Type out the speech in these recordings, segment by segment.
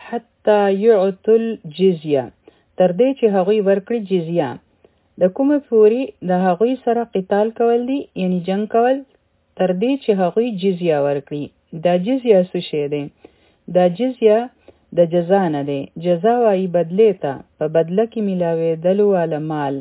حتی یعطوا الجزیه، تر دې چې هغوی ورکړي جزیه. د کومه پورې د هغوی سره قتال کول دي، یعنی جنگ کول، تر دې چې هغوی جزیه ورکړي. دا جزیه څه شی دی؟ دا جزیه د جزا نه دی. جزا وایي بدلې ته، په بدله کې میلاوېدلو والا مال.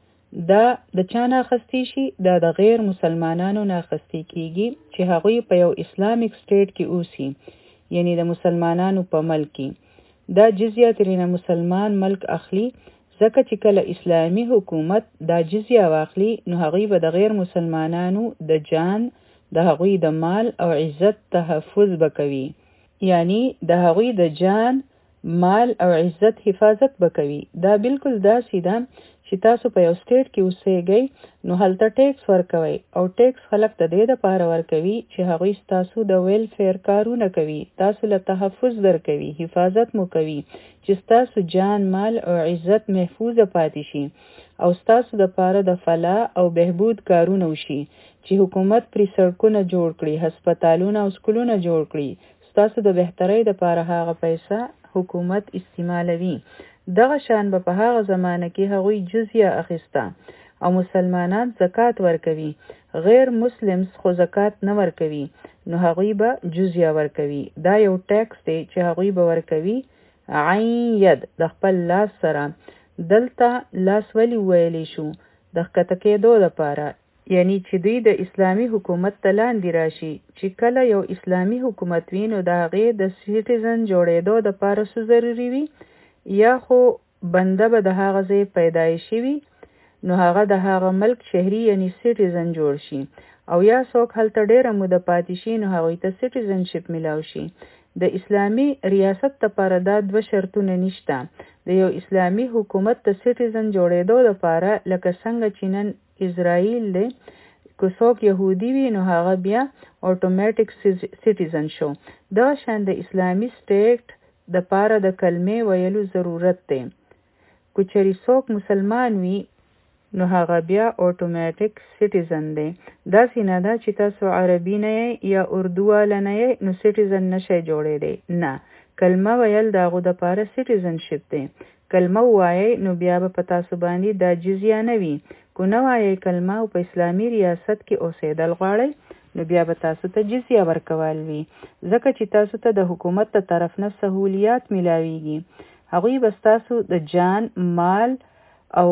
دا د چا نه اخیستی شي؟ دا د غیر مسلمانانو نه اخیستی کیږي چې هغوی په یو اسلامیک سټیټ کې اوسي، یعنی د مسلمانانو په ملک کې. دا جزیه ترېنه مسلمان ملک اخلي، ځکه چې کله اسلامی حکومت دا جزیه واخلي نو هغوی به د غیر مسلمانانو د جان، د هغوی د مال او عزت تحفظ بکوي، یعنی د هغوی د جان، مال او عزت حفاظت بکوي. دا بالکل داسې ده چې تاسو په یو سټیټ کې اوسېږئ نو هلته ټیکس ورکوئ، او ټیکس خلک د دې دپاره ورکوي چې هغوی ستاسو د ویلفیر کارونه کوي، تاسو له تحفظ درکوي، حفاظت مو کوي چې ستاسو جان، مال او عزت محفوظه پاتې شي، او ستاسو دپاره د فلاح او بهبود کارونه وشي چې حکومت پرې سړکونه جوړ کړي، هسپتالونه او سکولونه جوړ کړي. ستاسو د بهترۍ دپاره هغه پیسه حکومت استعمالوي. دغه شان به په هغه زمانه کې هغوی جزیه اخیسته، او مسلمانان زکات ورکوي. غیر مسلمز خو زکات نه ورکوي، نو هغوی به جزیه ورکوي. دا یو ټیکس دی چې هغوی به ورکوي عین ید، د خپل لاس سره. دلته لاس ولی ویلی شو؟ د ښکته کېدو دپاره، یعنی چې دوی د اسلامی حکومت ته لاندې راشي. چې کله یو اسلامی حکومت وي نو د هغې د سیټیزن جوړېدو دپاره څه ضروري وي؟ یا خو بنده به د هغه ځای پیدایشي وي نو هغه د هغه ملک شهري یعنی سیټیزن جوړ شي، او یا څوک هلته ډیره موده پاتې شي نو هغوی ته سیټیزنشپ میلاو شي. د اسلامی ریاست دپاره دا دوه شرطونه نشته. د یو اسلامی حکومت د سیټیزن جوړېدو دپاره لکه څنګه چې نن اسرائیل دی، که څوک یهودي وي نو هغه بیا اتوماتیک سیټیزن شو. دغه شان د اسلامی سټیټ د پاره د کلمې ویلو ضرورت دی. که چېرې څوک مسلمان وي نو هغه بیا اتوماتیک سیټیزن دی. داسې نه ده چې تاسو عربي نه یې یا اردو والا نه یې نو سیټیزن نشئ جوړېدی. نه، کلمه ویل د هغو دپاره سیټیزنشپ دی. کلمه ووایئ نو بیا به په تاسو باندې دا جزیه نه وي. که نه وایئ کلمه او په اسلامي ریاست کې اوسېدل غواړئ نو بیا به تاسو ته جزیه ورکول وي، ځکه چې تاسو ته د حکومت د طرف نه سهولیات میلاویږي. هغوی به ستاسو د جان، مال او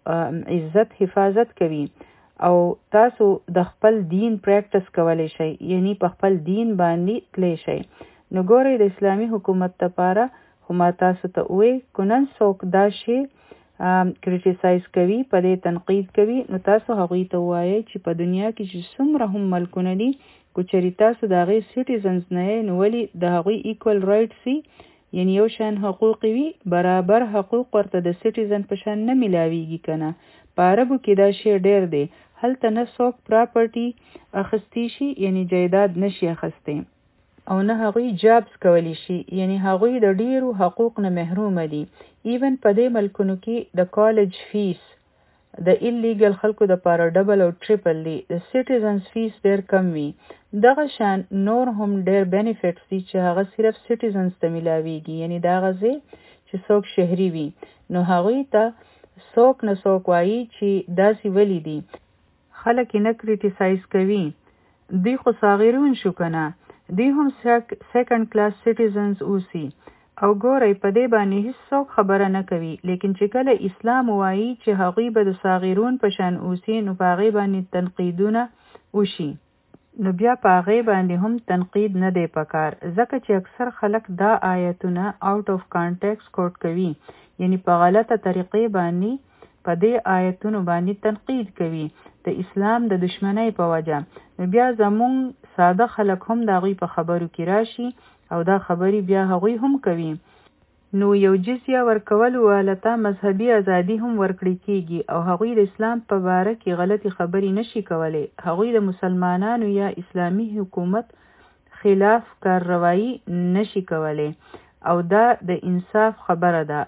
عزت حفاظت کوي، او تاسو د خپل دین پریکټس کولی شئ، یعنی په خپل دین باندې تلی شئ. نو ګورئ د اسلامي حکومت دپاره خو ما تاسو ته ووایي، که نن څوک دا شی کریټیسایز کوي، په دې تنقید کوي، نو تاسو هغوی ته ووایئ چې په دنیا کې چې څومره هم ملکونه دي، که چېرې تاسو د هغې سیټیزنز نه یې نو ولې د هغوی ایکول رایټس وي، یعنی یو شان حقوق وي، برابر حقوق ورته د سیټیزن په شان نه میلاویږي که نه؟ په عربو کې دا شی ډېر دی. هلته نه څوک پراپرټي اخیستی شي، یعنی جایداد نشي اخیستی، او نه هغوی جابس کولی شي، یعنی هغوی د ډیرو حقوق نه محرومه دي. ایون په دې ملکونو کې د کالج فیس د ایلیګل خلکو دپاره ډبل او ټریپل دی. د سیټیزنز فیس ډیر کم وي. دغه شان نور هم ډیر بینیفټس دي چې هغه صرف سیټیزنز ته میلاویږي، یعنی دا غزه چې څوک شهري وي نو هغوی ته څوک نه څوک وایي چې داسې ولی دي. خلک یې نه کریټیسایز کوي. دوی خو صاغرون شو که نه؟ دوی هم سیکنډ کلاس سیټیزنز اوسي، او ګورئ په دې باندې هیڅ څوک خبره نه کوي. لیکن چې کله اسلام وایي چې هغوی به د صاغرون په شان اوسي نو په هغې باندې تنقیدونه وشي، نو بیا په هغې باندې هم تنقید نه دی پکار، ځکه چې اکثر خلک دا آیتونه آوټ آف کانټیکس کوټ کوي، یعنی په غلطه طریقې باندې په دې آیتونو باندې تنقید کوي د اسلام د دشمنۍ په وجه. نو بیا زمونږ ساده خلک هم د هغوی په خبرو کې راشي او دا خبرې بیا هغوی هم کوي. نو یو جزیه ورکولو والته مذهبي ازادي هم ورکړی کیږي، او هغوی د اسلام په باره کې غلطي خبرې نشي کولی. هغوی د مسلمانانو یا اسلامي حکومت خلاف کارروایی نشي کولی، او دا د انصاف خبره ده.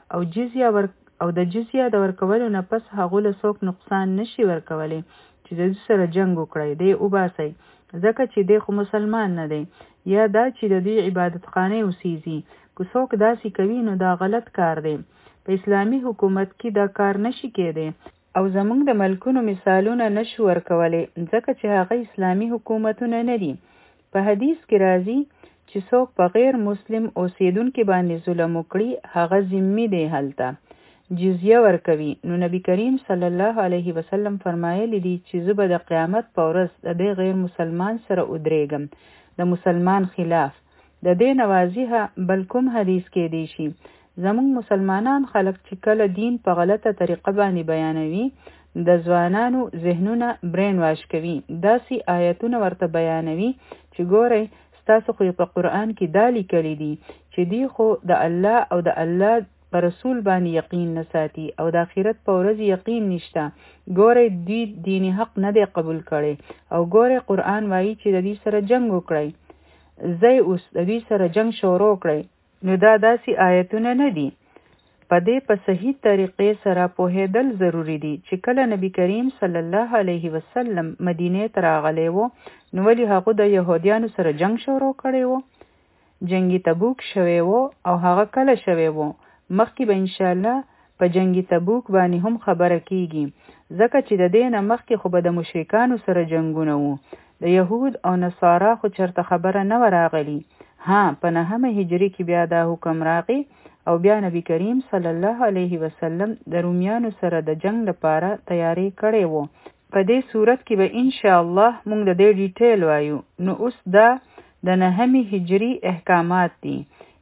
او د جزیه د ورکولو نه پس هغو له څوک نقصان نشي ورکولی چې د دوی سره جنګ وکړی، دی وباسئ، ځکه چې دی خو مسلمان نه دی، یا دا چې د دوی عبادت خانه اوسیږي. که څوک داسې کوي نو دا غلط کار دی. په اسلامي حکومت کې دا کار نشي کېدی او زموږ د ملکونو مثالونه نشو ورکولی ځکه چې هغه اسلامي حکومتونه نه دي. په حدیث کې راځي چې څوک په غیر مسلم اوسیدونکي باندې ظلم وکړي هغه ذمي دی هلته جزیه ورکوي. نو نبی کریم صلی الله علیه وسلم فرمایلی دي چې زه به د قیامت په ورځ د دې غیر مسلمان سره ودرېږم د مسلمان خلاف. د دې نوازیه بل کوم حدیث کې دی شي زموږ مسلمانان خلک چې کله دین په غلطه طریقه باندې بیانوي د ځوانانو ذهنونه برین واش کوي. داسې آیتونه ورته بیانوي چې ګورئ ستاسو خو په قرآن کې دا لیکلي دي چې دی خو د الله او د الله په رسول باندې یقین نه ساتي او د آخرت په ورځ یقین نشته. ګورئ دوی دین حق نه دی قبول کړي او ګورئ قرآن وایي چې د دې سره جنگ وکړئ زی اوس د دوی سره جنگ شروع کړئ. نو دا داسې آیتونه نه دي. په دې په صحیح طریقې سره پوهېدل ضروری دي چې کله نبی کریم صلی الله علیه وسلم مدینې ته راغلی و نو ولې هغه د یهودیانو سره جنگ شروع کړی و. جنگی تبوک شوی و او هغه کله شوی و مخکې به انشاءالله په جنگی تبوک باندې هم خبره کیږي ځکه چې د دې نه مخکې خو به د مشرکانو سره جنگونه وو. د یهود او نصارا خو چرته خبره نه راغلی. ها په 9 هجری کې بیا دا حکم راغی او بیا نبی کریم صلی الله علیه وسلم د رومیانو سره د جنگ لپاره تیاری کړی وو. په دې صورت کې به ان شاء الله موږ د دې ډیټیل وایو. نو اوس دا د 9 هجری احکامات دي.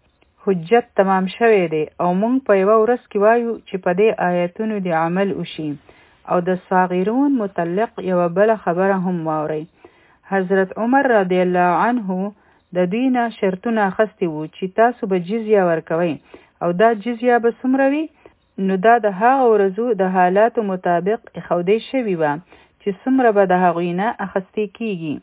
حجت تمام شوی دی او موږ په یو ورځ کې وایو چې په دې آیتونو دی عمل وشي. او د صاغرون متعلق یو بل خبره هم واوري. حضرت عمر رضی الله عنه د دوی نه شرطونه اخیستي وو چې تاسو به جزیه ورکوئ او دا جزیه به څومره وي. نو دا د هغه ورځو د حالاتو مطابق ایښودی شوي وه چې څومره به د هغوی نه اخیستې کیږي.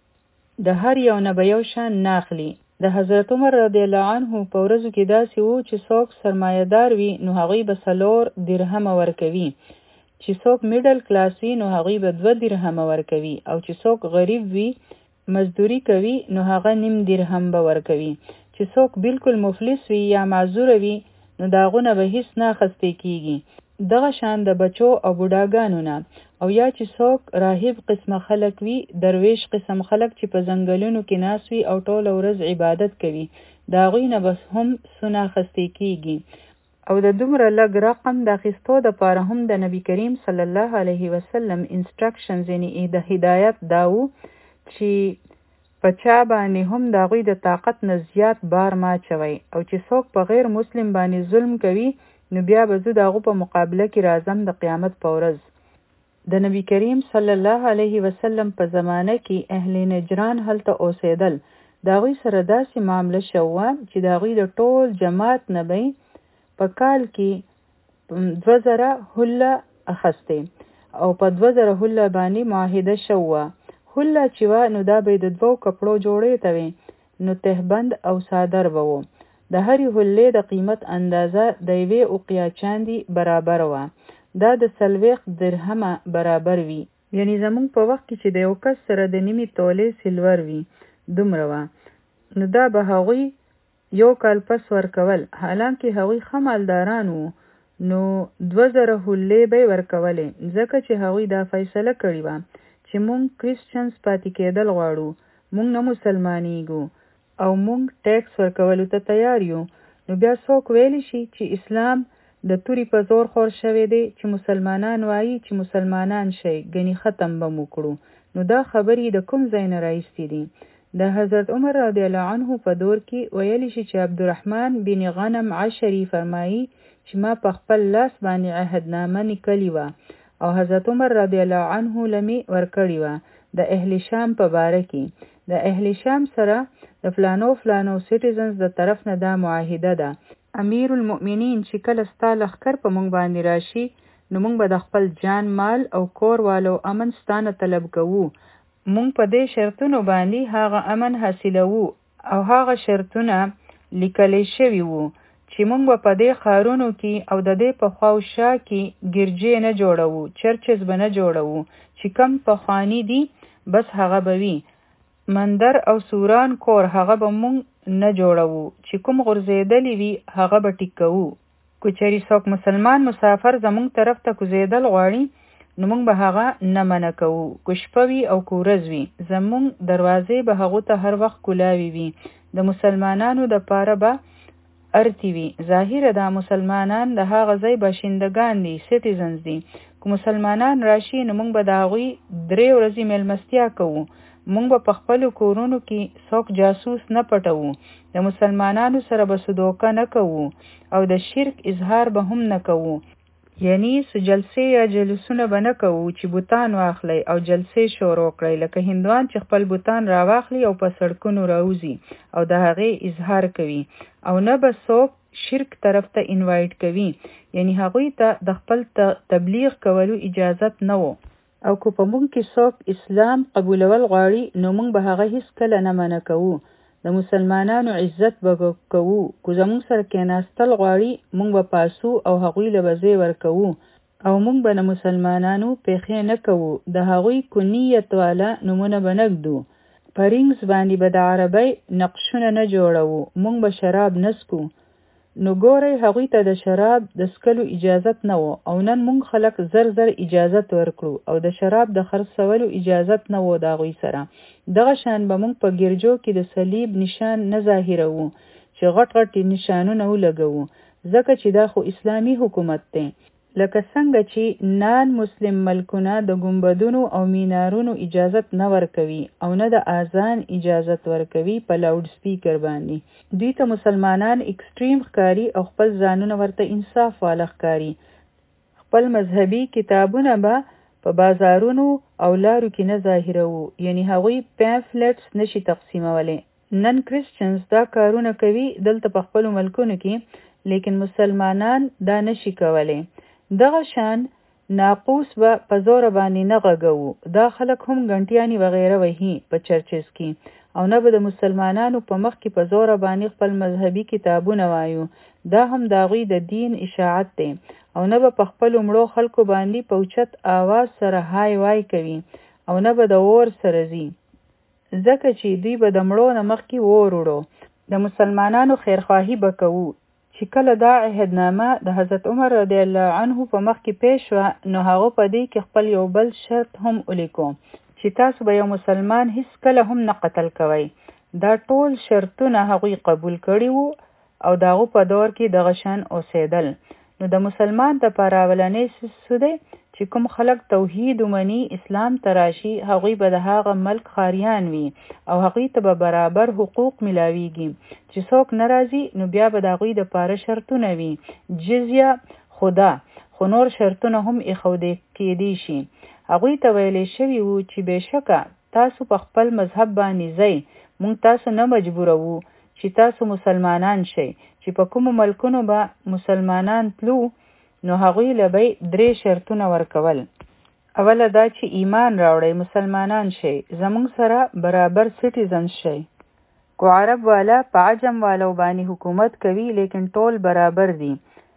د هر یو نه به یو شان نه اخلي. د حضرت عمر رضی الله عنه په ورځو کې داسې وو چې څوک سرمایه‌دار وي نو هغوی به 4 درهمه ورکوي، چې څوک میډل کلاس وي نو هغوی به 2 درهمه ورکوي او چې څوک غریب وي مزدوری کوي نو هغه 1.5 درهم به ورکوي. چې څوک بالکل مفلس وي یا معذور وي نو داغونه به هیڅ نه اخیستې کیږي. دغه شان د بچو او بوډاګانو نه او یا چې څوک راهب قسمه خلک وي درویش قسم خلک چې په ځنګلونو کې ناس وي او ټوله ورځ عبادت کوي داغوی نه بس هم سونه اخیستې کیږي. او د دومره لږ رقم د اخیستو دپاره هم د نبی کریم صلی الله علیه وسلم انسټرکشنز یعنی د هدایت داو چې په چا باندې هم د هغوی د طاقت نه زیات بار ما چوي او چې څوک په غیر مسلم باندې ظلم کوي نو بیا به زه د هغو په مقابله کې راځم د قیامت په ورځ. د نبی کریم صلی الله علیه وسلم په زمانه کې اهل نجران هلته اوسېدل. د هغوی سره داسې معامله شوه چې د هغوی د ټول جماعت نه به په کال کې 2000 هله اخیستې او په 2000 هله باندې معاهده شوه. هله چې وه نو دا به د 2 کپړو جوړې ته وي نو تهبند او صادر به و. د هرې هلې د قیمت اندازه د 1 اوقیا چاندي برابر وه. دا د 40 درهمه برابر وي. یعنی زمونږ په وخت کې چې د یو کس سره د 1.5 تولې سلور وي دومره وه. نو دا به هغوی 1 کال پس ورکول. حالانکه هغوی ښه مالداران وو نو 2000 هلې به ورکولې ځکه چې هغوی دا فیصله کړې وه چې مونږ کریسچنز پاتې کېدل غواړو، مونږ نه مسلمانېږو او مونږ ټیکس ورکولو ته تیار یو. نو بیا څوک ویلی شي چې اسلام د توري په زور خور شوی دی چې مسلمانان وایي چې مسلمانان شي ګنې ختم به مو کړو. نو دا خبرې د کوم ځای نه راایستې دي؟ د حضرت عمر رضی الله عنه په دور کې ویلی شي چې عبدالرحمن بن غنم عشری فرمایي چې ما په خپل لاس باندې عهدنامه لیکلې وه او حضرت عمر رضی الله عنه لمی ورکړی وه د اهل شام په باره کې. د اهل شام سره د فلانو سټیزنز د طرف نه دا معاهده ده. امیر المؤمنین چې کله ستا لښکر په مونږ باندې راشي نو مونږ به د خپل جان مال او کور والو امن ستانه طلب کوو. مونږ په دې شرطونو باندې هغه امن حاصلوو او هغه شرطونه لیکلی شوي وو چې مونږ به په دې ښارونو کې او د دې په خواوشا کې ګرجې نه جوړوو، چرچز به نه جوړوو، چې کم پخواني دي بس هغه به وي. مندر او سوران کور هغه به مونږ نه جوړوو چې کوم غورځېدلی وي هغه به ټیکوو. که چېرې څوک مسلمان مسافر زموږ طرف ته کوزېدل غواړي نو موږ به هغه نه منع کوو. که شپه وي او که ورځ وي زموږ دروازې به هغو ته هر وخت کلاوې وي. د مسلمانانو دپاره به ارتي وي. ظاهره دا مسلمانان د هغه ځای باشندگان دي، سټیزنز دي. که مسلمانان راشي نو موږ به د هغوی 3 ورځې میلمستیا کوو. موږ به په خپلو کورونو کې څوک جاسوس نه پټوو. د مسلمانانو سره به څه دوکه نه کوو او د شرک اظهار به هم نه کوو. یعنی څه جلسې یا جلوسونه به نه کوو چې بوتان واخلی او جلسې شروع کړئ، لکه هندوان چې خپل بوتان راواخلي او په سړکونو راوځي او د هغې اظهار کوي. او نه به څوک شرک طرف ته انوایټ کوي، یعنی هغوی ته د خپل تبلیغ کولو اجازت نه وو. او که په موږ کې څوک اسلام قبولول غواړي نو موږ به هغه هیڅ کله نه منع کوو. د مسلمانانو عزت به کوو. که زموږ سره کېناستل غواړي موږ به پاسو او هغوی له به ځای ورکوو او موږ به د مسلمانانو پیښې نه کوو. د هغوی کنیت والا نومونه به نه ږدو. په رینګز باندې به د عربۍ نقشونه نه جوړوو. موږ به شراب نه څکو. نو ګورئ هغوی ته د شراب د څکلو اجازت نه وو او نن موږ خلک زر اجازت ورکړو او د شراب د خرڅولو اجازت نه وو د هغوی سره. دغه شان به موږ په ګرجو کې د صلیب نشان نه ظاهروو چې غټ نشانونه ولګوو، ځکه چې دا خو اسلامي حکومت دی. لکه څنګه چې نان مسلم ملکونه د ګنبدونو او مینارونو اجازت نه ورکوي او نه د اذان اجازت ورکوي په لاوډ سپیکر باندې. دوی ته مسلمانان اکسټریم ښکاري او خپل ځانونه ورته انصاف والا ښکاري. خپل مذهبي کتابونه به په بازارونو او لارو کې نه ظاهروو، یعنی هغوی پامفلټس نشي تقسیمولی. نن کرسچنز دا کارونه کوي دلته په خپلو ملکونو کې، لیکن مسلمانان دا نشي کولی. دغه شان ناقوس به په زور باندې نه غږوو. دا خلک هم ګنټیانې وغیره وهي په چرچز کې، او نه به د مسلمانانو په مخ کې په زور باندې خپل مذهبي کتابونه وایو. دا هم د هغوی د دین اشاعت دی. او نه به په خپلو مړو خلکو باندې په اوچت آواز سره های وای کوي او نه به د اور سره ځي، ځکه چې دوی به د مړو نه مخکې اور وړو. د مسلمانانو خیرخواهي به کوو. چې کله دا عهدنامه د حضرت عمر رضی الله عنه په مخ کې پیش شوه نو هغه په دې کې خپل یو بل شرط هم ولیکو چې تاسو به یو مسلمان هیڅ کله هم نه قتل کوئ. دا ټول شرطونه هغوی قبول کړي وو او داغو په دور کې دغه شان اوسېدل. نو د مسلمان دپاره اولنی څه دی چې کوم خلک توحید ومني، اسلام ته راشي، هغوی به د هغه ملک خاریان وي او هغوی ته به برابر حقوق ملاویږي. چې څوک نه راځي نو بیا به د هغوی دپاره شرطونه وي، جزیه خدا، خو نور شرطونه هم ایښودل کېدی شي. هغوی ته ویلی شوي وو چې بېشکه تاسو په خپل مذهب باندې ځئ، موږ تاسو نه مجبوروو چې تاسو مسلمانان شئ. چې په کومو ملکونو به مسلمانان تلو نو هغوی له به 3 شرطونه ورکول. اوله دا چې ایمان راوړئ، مسلمانان شئ، زموږ سره برابر سټیزن شئ. کو عرب والا په عجم والو باندې حکومت کوي لیکن ټول برابر دي.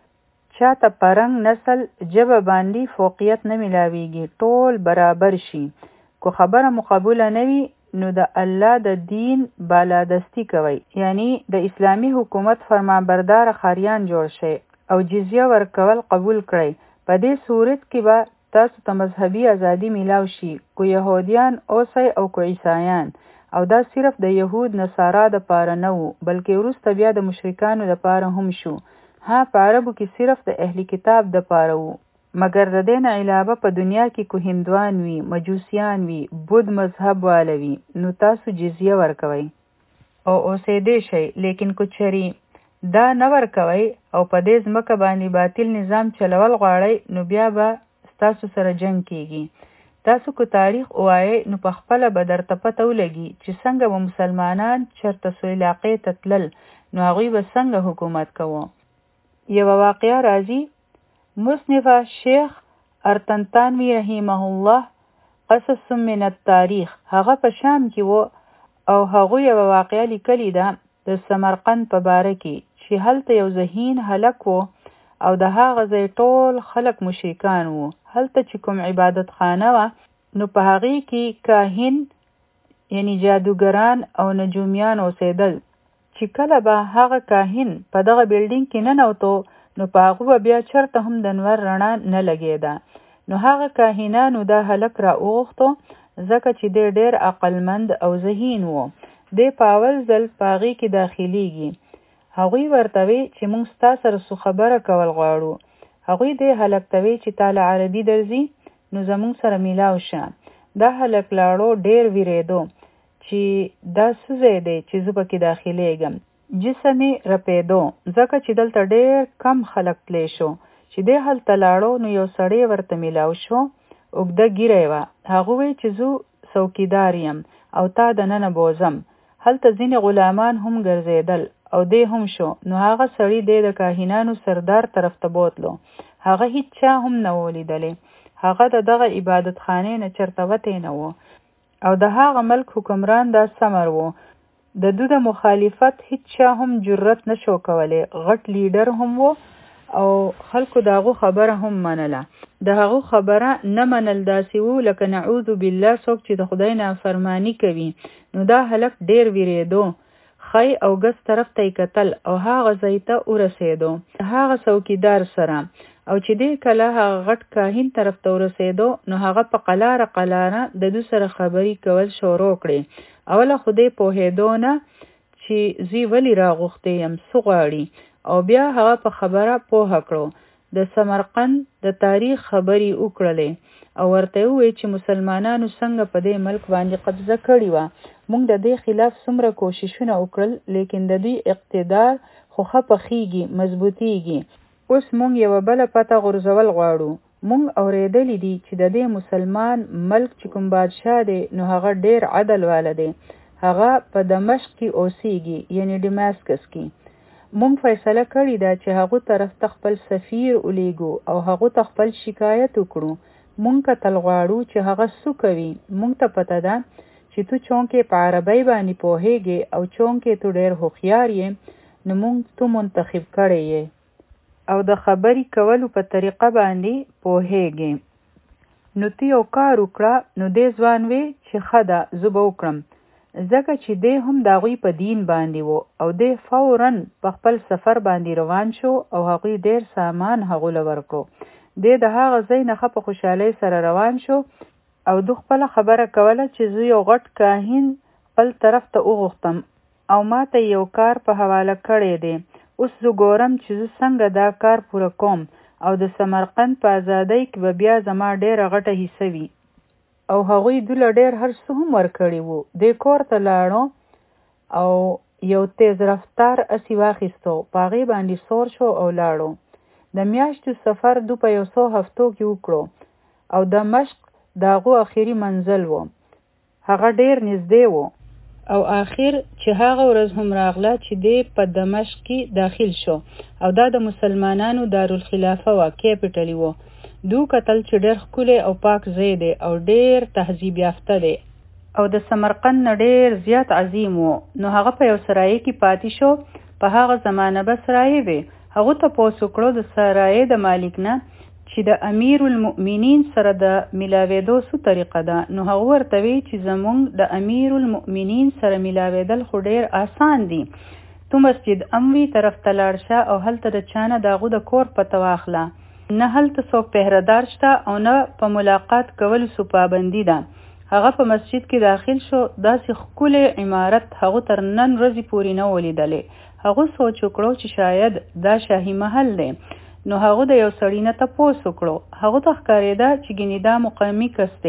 چاته پرنګ نسل جبه باندې فوقیت نه ملاویږي، ټول برابر شي. کو خبره مقبوله نه وي نو د الله د دین بالادستی کوي، یعنی د اسلامی حکومت فرمانبردار خاریان جوړ شي او جزیه ورکول قبول کړئ. په دې صورت کې به تاسو ته مذهبي ازادي میلاو شي، کو یهودیان اوسئ او کو عیسایان. او دا صرف د یهود نصارا دپاره نه وو بلکې وروسته بیا د مشرکانو دپاره هم شو. ها په عربو کې صرف د اهل کتاب دپاره وو، مګر د دې نه علاوه په دنیا کې کو هندوان وي، مجوسیان وي، بود مذهب والوي، نو تاسو جزیه ورکوئ او اوسېدی شئ. لیکن کو چری دا نه ورکوئ او په دې ځمکه باندې باطل نظام چلول غواړئ نو بیا به ستاسو سره جنګ کیږي. تاسو کو تاریخ ووایئ نو په خپله به درته پته ولګي چې څنګه به مسلمانان چېرته سو علاقې ته تلل نو هغوی به څنګه حکومت کوو. یوه واقعه راځي. مصنفه شیخ ارتنتانوي رحمه الله قصص من التاریخ، هغه په شام کې و او هغوی یوه واقعه لیکلې ده د سمرقند په باره کې چې هلته یو ذهین هلک و او د هغه ځای ټول خلک مشرکان وو. هلته چې کوم عبادت خانه وه نو په هغې کې کاهن یعنی جادوګران او نجومیان اوسېدل چې کله به هغه کاهن په دغه بلډینګ کې ننوتو نو په هغه به بیا چرته هم د انور رڼا نه لګېده. نو هغه کاهنانو دا هلک را وغوښتو ځکه چې دی ډېر عقلمند او ذهین و. دی په اول ځل په هغې کې داخلیږي. هغوی ورته وی چې موږ ستا سره څه خبره کول غواړو. هغوی دی هلک ته وی چې تا له عربي درځي نو زموږ سره میلاو شه. دا هلک لاړو ډېر ویرېدو چې دا څه ځای دی چې زه پکې داخلیږم. جسم یې رپېدو ځکه چې دلته ډېر کم خلک تلی شو. چې دی هلته لاړو نو یو سړی ورته میلاو شو. اوږده ږیره یې وه. هغه وی چې زه څوکیدار یم او تا دننه بوځم. هلته ځینې غلامان هم ګرځېدل او دی هم شو. نو هغه سړی دی د کاهنانو سردار طرف ته بوتلو. هغه هیڅ چا هم نه ولیدلی. هغه د دغه عبادت خانې نه چرته وتی نه و او د هغه ملک حکمران دا سمر و. د دوی د مخالفت هیڅ چا هم جرأت نشو کولی. غټ لیډر هم و او خلکو د هغو خبره هم منله. د هغو خبره نه منل داسې و لکه نعوذ بالله څوک چې د خدای نافرمانی کوي. نو دا هلک ډېر ویرېدو. خی او ګس طرف ته یې کتل او هغه ځای ته ورسېدو هغه څوکیدار سره. او چې دی کله هغه غټ کاهن طرف ته ورسېدو نو هغه په قلاره د دوی سره خبرې کول شروع کړې. اوله خو دی پوهېدو نه چې زی ولی راغوښتی یم څه غواړي. او بیا هغه په خبره پوهه کړو. د سمرقند د تاریخ خبرې وکړلې او ورته وویل چې مسلمانانو څنګه په دې ملک باندې قبضه کړې وه. موږ د دې خلاف څومره کوششونه وکړل لیکن د دوی اقتدار خو ښه پخېږي مضبوطېږي. اوس موږ یوه بله پته غورځول غواړو. موږ اورېدلی دي چې د دې مسلمان ملک چې کوم بادشاه دی نو هغه ډېر عدل واله دی. هغه په دمشق کې اوسېږي یعنی ډماسکس کې. موږ فیصله کړې ده چې هغو طرف ته خپل سفیر ولیږو او هغو ته خپل شکایت وکړو. موږ کتل غواړو چې هغه څه کوي. موږ ته پته ده چې تو چونکې په عربی باندې پوهېږې او چونکې تو ډېر هوښیار یې نو موږ تو منتخب کړی یې او د خبرې کولو په طریقه باندې پوهېږې. نو ته یو کار وکړه. نو دې ځوان وی چې ښه ده زه به وکړم ځکه چې دی هم د هغوی په دین باندې و او دی فوراً په خپل سفر باندې روان شو او هغوی ډېر سامان هغو له ورکړو. دی د هغه ځای نه ښه په خوشحالۍ سره روان شو او دو خپله خبره کوله چې زه یو غټ کاهن خپل طرف ته وغوښتم او ما ته یو کار په حواله کړی دی. اوس زه ګورم چې زه څنګه دا کار پوره کوم او د سمرقند په ازادۍ کې به بیا زما ډېره غټه حصه وي. او هغوی دوله ډېر هر څه هم ورکړي وو. دی کور ته لاړو او یو تیز رفتار اسې واخیستو. په هغې باندې سور شو او لاړو. د میاشتو سفر دو په 100 هفتو کې وکړو او دمشق د هغو اخري منزل و. هغه ډېر نږدې و او آخر چې هغه ورځ هم راغله چې دی په دمشق کې داخل شو او دا د مسلمانانو دارالخلافه و کیپټل و. دو کتل چې ډېر ښکلی او پاک ځای دی او ډېر تهذیب یافته دی او د سمرقند نه ډېر زیات عظیم و. نو هغه په یو سرایه کې پاتې شو. په هغه زمانه به سرایه وي. هغه تپوس وکړو د سرایه د مالک نه چې د امیر المؤمنین سره د ملاوېدو څه طریقه ده. نو هغه ورته وی چې زمونږ د امیر المؤمنین سره ملاوېدل خو ډېر آسان دي. تو مسجد اموي طرف ته لاړ شه او هلته د چانه د هغو د کور پته واخله. نه هلته څوک پهردار شته او نه په ملاقات کولو څه پابندي ده. هغه په مسجد کې داخل شو. داسې ښکلی عمارت هغو تر نن ورځې پورې نه ولیدلی. هغه سوچ وکړو چې شاید دا شاهي محل دی. نو هغه د یو سړي نه تپوس وکړو. هغه ته ښکارېده چې ګینې دا مقامي کس دی.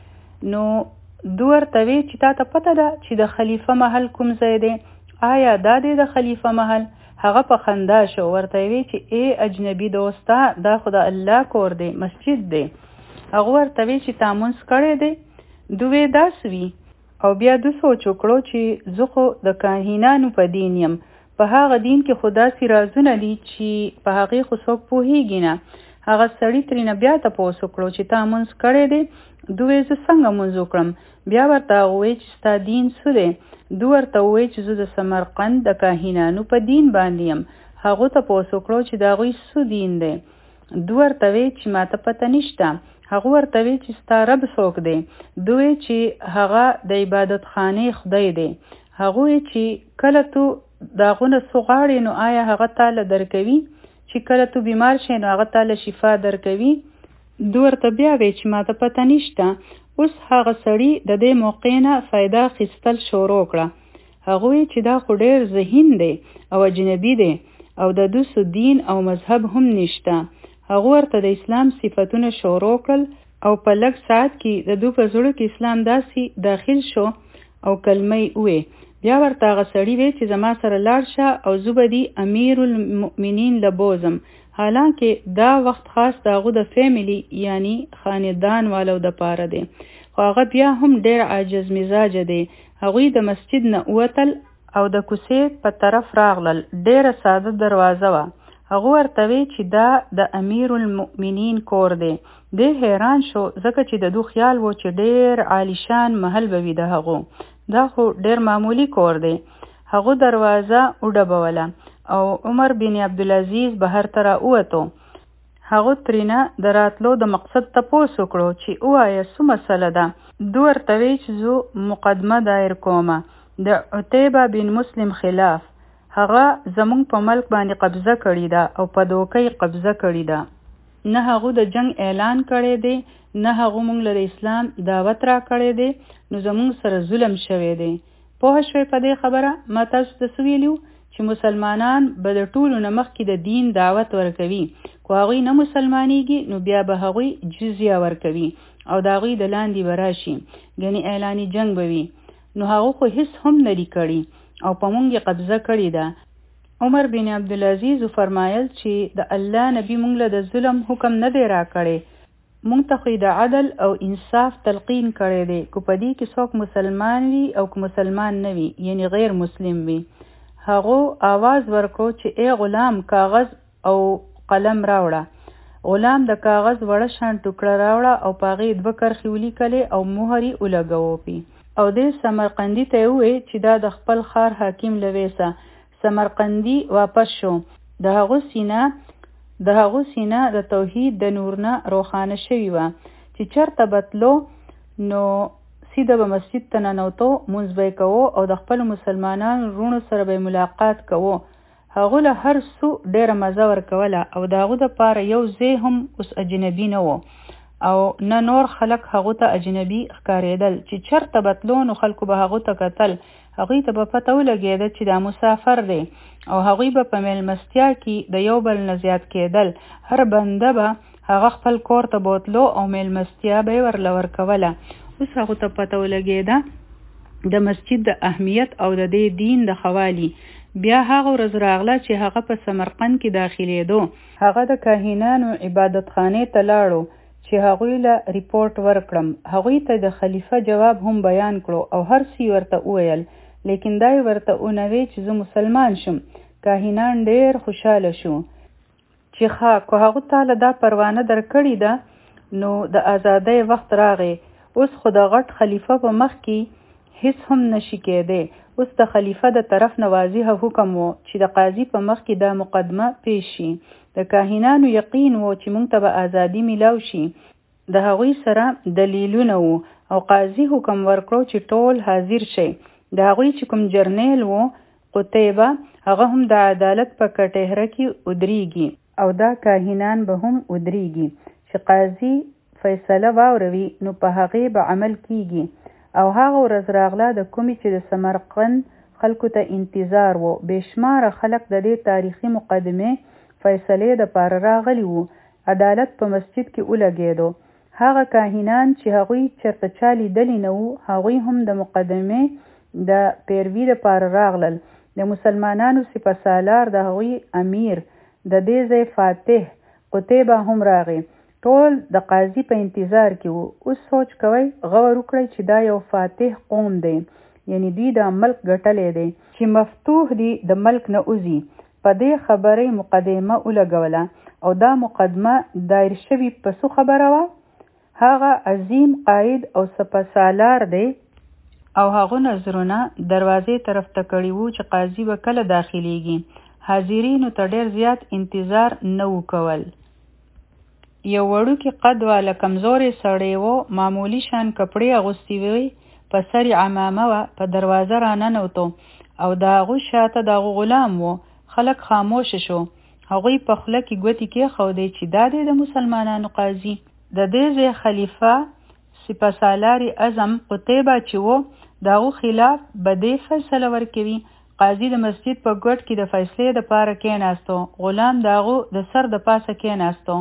نو دو ورته وی چې تا ته پته ده چې د خلیفه محل کوم ځای دی؟ آیا دا دی د خلیفه محل؟ هغه په خندا شو. ورته وی چې ای اجنبي دوستا دا خو د الله کور دی مسجد دی. هغه ورته وی چې تا مونځ کړی دی؟ دوی داس وی او بیا دو سوچ وکړو چې زه خو د کاهنانو په دین یم. په هغه دین کې خو داسې رازونه دي چې په هغې خو څوک پوهېږي نه. هغه سړي ترېنه بیا تپوس وکړو چې تا مونځ کړی دی؟ دوی زه څنګه مونځ وکړم؟ بیا ورته هغه وویل چې ستا دین څه دی؟ دو ورته وویل چې زه د سمرقند د کاهنانو په دین باندې یم. هغو تپوس وکړو چې د هغوی څه دین دی؟ دو ورته ویل چې ما ته پته نشته. هغه ورته ویل چې ستا رب څوک دی؟ دوی چې هغه د عبادت خانې خدای دی. هغه چې کله تو داغونه سغاړي نو آیا هغه تعالی درکوي؟ چې کله تو بیمار شې نو هغه تعالی شفا درکوي؟ دوی ورته بیا وی چې ماته پته نشته. اوس هغه سړي د دې موقع نه فایده اخیستل شروع کړه. هغوی چې دا خو ډېر ذهین دی او اجنبي دی او د دوی دین او مذهب هم نشته. هغه ورته د اسلام صفاتونه شروع کړل او په لږ ساعت کې د دوی په زړه کې اسلام داسې داخل شو او کلمه یې ووې. بیا ورته هغه سړي وی چې زما سره لاړ شه او زه به دې امیر المؤمنین لبوزم. حالانکه دا وخت خاص د هغو د فیملی یعنی خاندان والو د پاره دی، خو هغه بیا هم ډېر عاجز مزاجه دی. هغوی د مسجد نه ووتل او د کوڅې په طرف راغلل. ډېره ساده دروازه وه. هغه ورته وی چې دا د امیر المؤمنین کور دی. دی حیران شو ځکه چې د دوی خیال و چې ډېر عالیشان محل به وي د هغو. دا خو ډېر معمولی کور دی. هغه دروازه وډبوله او عمر بن عبدالعزیز بهر ته راووتو. هغه ترېنه د راتلو د مقصد تپوس وکړو چې ووایه څه مسله ده. دوی ورته وی چې زه مقدمه دایر کومه د عتیبه بن مسلم خلاف. هغه زمونږ په ملک باندې قبضه کړې ده او په دوکۍ قبضه کړې ده. نه هغه د جنگ اعلان کړی دی، نه هغه مونږ له اسلام دعوت را کړی دی، نو زمونږ سره ظلم شوی دی. پوه شوی په دې خبره؟ ما تاسو ته څه ویلو چې مسلمانان به د ټولو نه مخکې د دین دعوت ورکوي. که هغوی نه مسلمانېږي نو بیا به هغوی جزیه ورکوي او د هغوی د لاندې به راشي، ګنې اعلاني جنگ به وي. نو هغه خو هیڅ هم نه دي کړي او په مونږ یې قبضه کړې ده. عمر بن عبدالعزیز فرمایل چې د الله نبی مونږ له د ظلم حکم نه دی را کړی. مونږ ته خو د عدل او انصاف تلقین کړی دی. که په دې کې څوک مسلمان وي او که مسلمان نه وي یعنی غیر مسلم وي. هغو آواز ورکړو چې ای غلام کاغذ او قلم راوړه. غلام د کاغذ وړه شان ټوکړه راوړه او په هغې 2 کرښې ولیکلې او مهر یې ولګوو پې. او دې سمرقندي ته یې وویل چې دا د خپل ښار حاکم لویسه. سمرقندي واپس شو. د هغو سینه د توحید د نور نه روښانه شوې وه چې چېرته به تلو نو سیده به مسجد ته ننوتو، مونځ به یې کوو او د خپلو مسلمانانو وروڼو سره به یې ملاقات کوو. هغو له هر څه ډېره مزه ورکوله او د هغو دپاره یو ځای هم اوس اجنبي نه و او نه نور خلک هغو ته اجنبي ښکارېدل. چې چېرته به تلو نو خلکو به هغو ته کتل. هغوی ته به پته ولګېده چې دا مسافر دی او هغوی به په میلمستیا کې د یو بل نه زیات کېدل. هر بنده به هغه خپل کور ته بوتلو او میلمستیا به یې ورله ورکوله. اوس هغو ته پته ولګېده د مسجد د اهمیت او د دې دین د خوالي. بیا هغه ورځ راغله چې هغه په سمرقند کې داخلېدو. هغه د کاهنانو عبادتخانې ته لاړو چې هغوی له ریپورټ ورکړم. هغوی ته د خلیفه جواب هم بیان کړو او هر څه ورته وویل، لیکن دا یې ورته ونوی چې زه مسلمان شم. کاهنان ډېر خوشحاله شو چې ښه که هغو تاله دا پروانه درکړې ده نو د ازادۍ وخت راغی. اوس خو د غټ خلیفه په مخ کې هیڅ هم نشي کېدی. اوس د خلیفه د طرف نه واضح حکم و چې د قاضي په مخ کې دا مقدمه پیش شي. د کاهنانو یقین و چې موږ ته به ازادي میلاو شي. د هغوی سره دلیلونه و او قاضي حکم ورکړو چې ټول حاضر شي. د هغوی چې کوم جرنیل و قتیبه هغه هم د عدالت په کټهره کې ودرېږي او دا کاهنان به هم ودرېږي چې قاضي فیصله واوروي نو په هغې به عمل کیږي. او هغه ورځ راغله د کومې چې د سمرقند خلکو ته انتظار و. بېشماره خلک د دې تاریخي مقدمې فیصلې دپاره راغلي وو. عدالت په مسجد کې ولګېدو. هغه کاهنان چې هغوی چېرته چا لیدلي نه وو هغوی هم د مقدمې د پیروي دپاره راغلل. د مسلمانانو سپه سالار د هغوی امیر د دې ځای فاتح قتیبه هم راغی. ټول د قاضي په انتظار کې وو. اوس سوچ کوئ، غور وکړئ چې دا یو فاتح قوم دی، یعنی دوی د ملک ګټلی دی چې مفتوح دی د ملک نه وځي. په دې خبرې مقدمه ولګوله او دا مقدمه دایر شوي په څه خبره وه؟ هغه عظیم قائد او سپه سالار دی او هغو نظرونه دروازې طرف ته کړي وو چې قاضي به کله داخلېږي. حاضرینو ته ډېر زیات انتظار نه و کول. یو وړوکی قد والا کمزورې سړی و، معمولی شان کپړې اغوستې وې، په سر یې عمامه وه. په دروازه راننوتو او د هغو شاته د هغو غلام و. خلک خاموش شو. هغوی په خوله کې ګوتې کېښودې چې دا دی د مسلمانانو قاضي. د دې ځای خلیفه سپهسالار اعظم قتیبه چې و د هغو خلاف به دې فیصله ورکوي. قاضي د مسجد په ګوټ کې د فیصلې دپاره کېناستو. غلام د هغو د سر د پاسه کېناستو.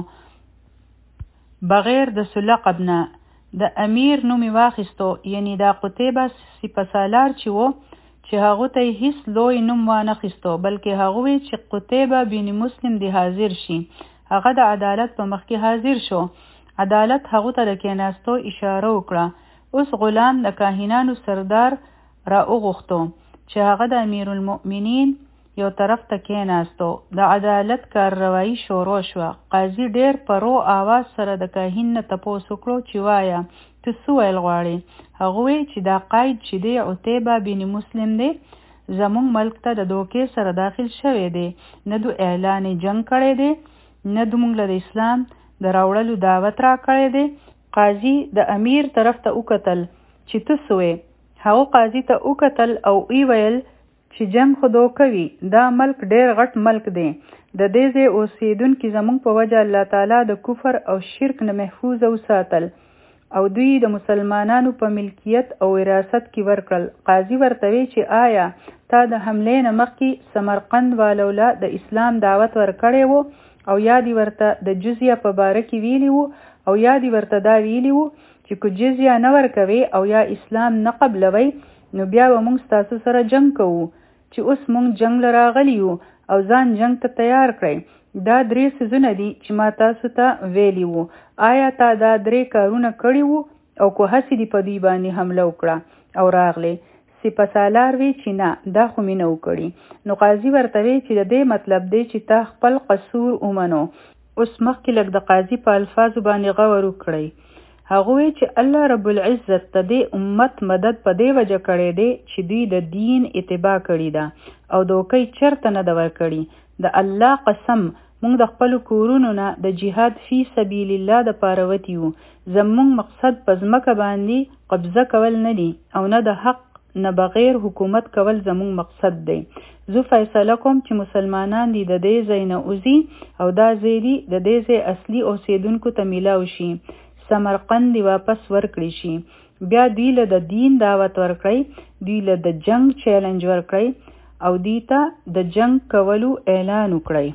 بغیر د لقب نه د امیر نوم یې واخیستو، یعنی دا قتیبه سپهسالار چې و چې هغو ته یې هیڅ لوی نوم وانخیستو، بلکې هغه وی چې قتیبه بن مسلم دی حاضر شي. هغه د عدالت په مخ کې حاضر شو. عدالت هغو ته د کېناستو اشاره وکړه. اوس غلام د کاهنانو سردار را وغوښتو چې هغه د امیر المؤمنین یو طرف ته کېناستو. د عدالت کارروایي شروع شوه. قاضي ډیر په رو آواز سره د کاهن نه تپوس وکړو چې وایا ته څه ویل غواړې؟ هغه وی چې دا قید چې دی عتیبه بن مسلم دی زموږ ملک ته د دوکې سره داخل شوی دی، نه دو اعلان جنگ کړی دی، نه دومونږ له اسلام د راوړلو دعوت را کړی دی. قاضي د امیر طرف ته وکتل چې ته څه وې؟ هغه قاضي ته وکتل او ای ویل چې جنگ خو دوکوي، دا ملک ډیر غټ ملک دی. د دې ځای اوسیدونکي زموږ په وجه الله تعالی د کفر او شرک نه محفوظ وساتل او دوی د مسلمانانو په ملکیت او وراثت کې ورکړل. قاضي ورته وی چې آیا تا د حملې نه مخکې سمرقند والولا د اسلام دعوت ورکړی وو او یا دی ورته د جزیه په باره کې ویلی وو او یا دی ورته دا ویلی وو چې که جزیه نه ورکوي او یا اسلام نه قبلوي نو بیا به موږ ستاسو سره جنگ کوو، چې اوس موږ جنگ لراغلی یو او ځان جنگ ته تیار کړئ. دا 3 څیزونه دي چې ما تاسو ته ویلی وو. آیا تا دا 3 کارونه کړي وو او که هسې دي په دوی باندې حمله وکړه او راغلی؟ سپهسالار وی چې نه، دا خو مې نه وکړي. نو قاضي ورته وی چې د دې مطلب دی چې تا خپل قصور ومنو. اوس مخکې لږ د قاضي په الفاظو باندې غور وکړئ. هغه وی چې الله رب العزت د دې امت مدد په دې وجه کړی دی چې دوی د دین اتباع کړی ده او دوکۍ چرته نه ده ورکړي. د الله قسم موږ د خپل کورونو نه د جهاد فی سبیل الله د پاره وتی یو. زموږ مقصد په ځمکه باندې قبضه کول نه دي او نه د حق نه بغیر حکومت کول زموږ مقصد دی. زه فیصله کوم چې مسلمانان دي د دې ځای نه وځي او دا ځای دي د دې ځای اصلي اوسیدونکو ته میلاو شي، سمرقند دی واپس ورکړي شي. بیا دوی له د دین دعوت ورکړي، دوی له د جنگ چیلنج ورکړي او دوی ته د جنگ کولو اعلان وکړي.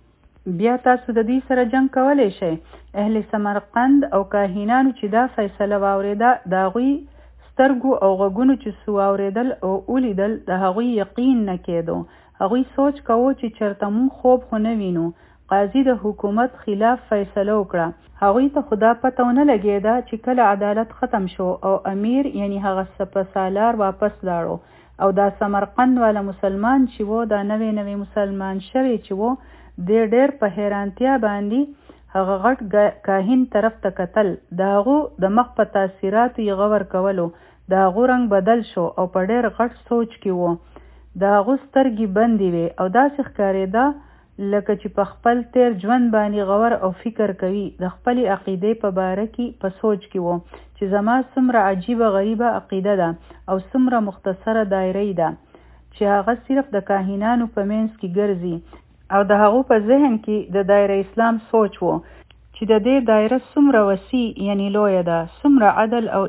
بیا تاسو د دوی سره جنگ کولی شئ. اهل سمرقند او کاهنانو چې دا فیصله واوریده د هغوی سترګو او غوږونو چې څه واوریدل او ولیدل د هغوی یقین نه کېدو. هغوی سوچ کوو چې چېرته مونږ خوب خو نه وینو. قاضي د حکومت خلاف فیصله وکړه. هغوی ته خدا پته ونه لګېده چې کله عدالت ختم شو او امیر یعنی هغه سپهسالار واپس لاړو او دا سمرقند والا مسلمان چې و دا نوی مسلمان شوی چې و د ډېر په حیرانتیا باندې هغه غټ کاهن طرف ته کتل. د هغو د مخ په تاثیراتو یې غور کولو. د هغو رنګ بدل شو او په ډېر غټ سوچ کې و. د هغو سترګې بندې وې او داسې ښکارېده لکه چې په خپل تیر ژوند باندې غور او فکر کوي. د خپلې عقیدې په باره کې په سوچ کې و چې زما څومره عجیبه غریبه عقیده ده او څومره مختصره دایره ده چې هغه صرف د کاهنانو په منځ کې ګرځي. او د هغو په ذهن کې د دایره اسلام سوچ وو چې د دې دایره څومره وسیع یعنی لویه ده، څومره عدل او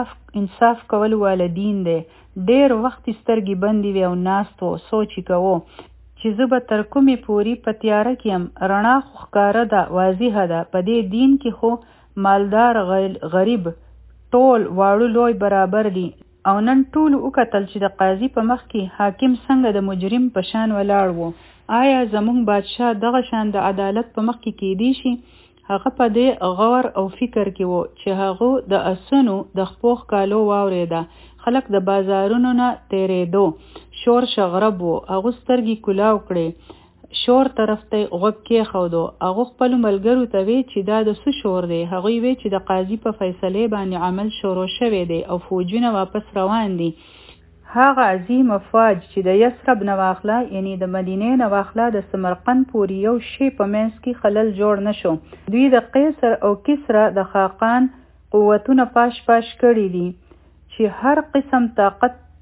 انصاف کول والا دین دی. ډېر وخت سترګې بندې وې او ناست و سوچ یې کوو چې زه به تر کومې پورې په تیاره کې یم. رڼا خو ښکاره ده، واضحه ده. په دې دین کې خو مالدار غریب ټول واړه لوی برابر دي. او نن ټولو وکتل چې د قاضي په مخ کې حاکم څنګه د مجرم په شان ولاړ و. آیا زموږ بادشاه دغه شان د عدالت په مخ کې کېدی شي؟ هغه په دې غور او فکر کې و چې هغه د اسونو د خپو ښکالو واورېده. خلک د بازارونو نه تېرېدو. شور شغرب و. هغه سترګې کولاو کړې. شور طرف ته غوږ کېښودو. هغه خپلو ملګرو ته وی چې دا د څه شور دی؟ هغوی وی چې د قاضي په فیصلې باندې عمل شروع شوی دی او فوجونه واپس روان دي. هغه عظیم افواج چې د یثرب نه واخله یعنی د مدینې نه واخله د سمرقند پورې یو شی په منځ کې خلل جوړ نشو. دوی د قیصر او کسرا د خاقان قوتونه پاش کړي دي چې هر قسم طاقت